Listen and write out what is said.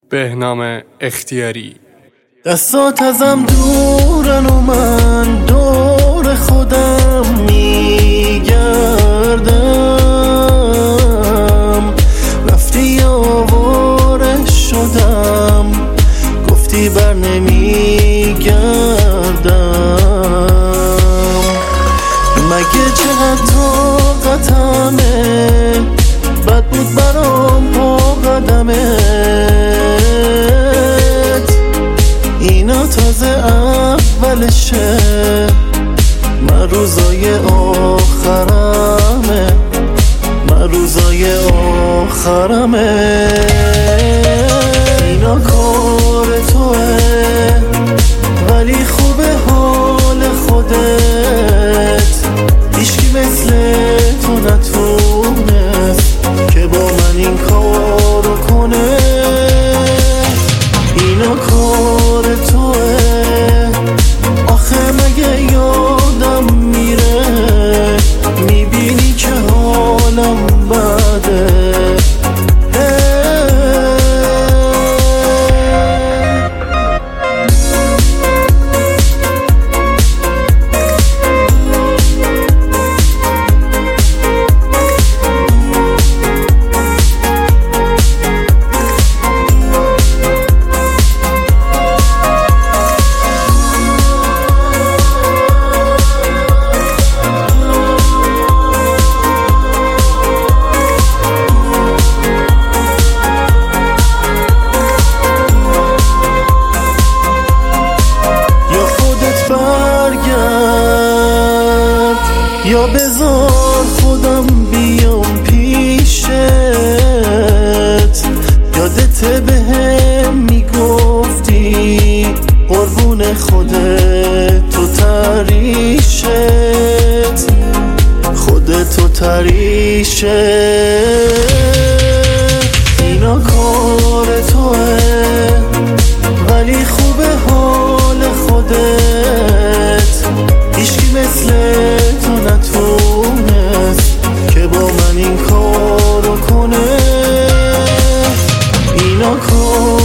بهنام اختیاری. دستات ازم دورن و من دور خودم میگردم، رفتی آواره شدم، گفتی بر نمیگردم. مگه چقدر طاقتمه، بد بود برام پا قدمت، اینا تازه اولشه، من روزای آخرمه، من روزای آخرمه. اینا کار توه ولی خوبه حال خودت، هیچکی مثل تو نتونست که با من این کارو کنه. اینا کار توه، آخه مگه یادم میره، میبینی که حالم بده. یا بذار خودم بیام پیشت، یادت بهم میگفتی قربون خودت تو تریشت، خودت تو تریشت. اینا کار توه ولی خوبه حال خودت، هیچکی مثل تو نتونست که با من این کارو کنه. اینا کار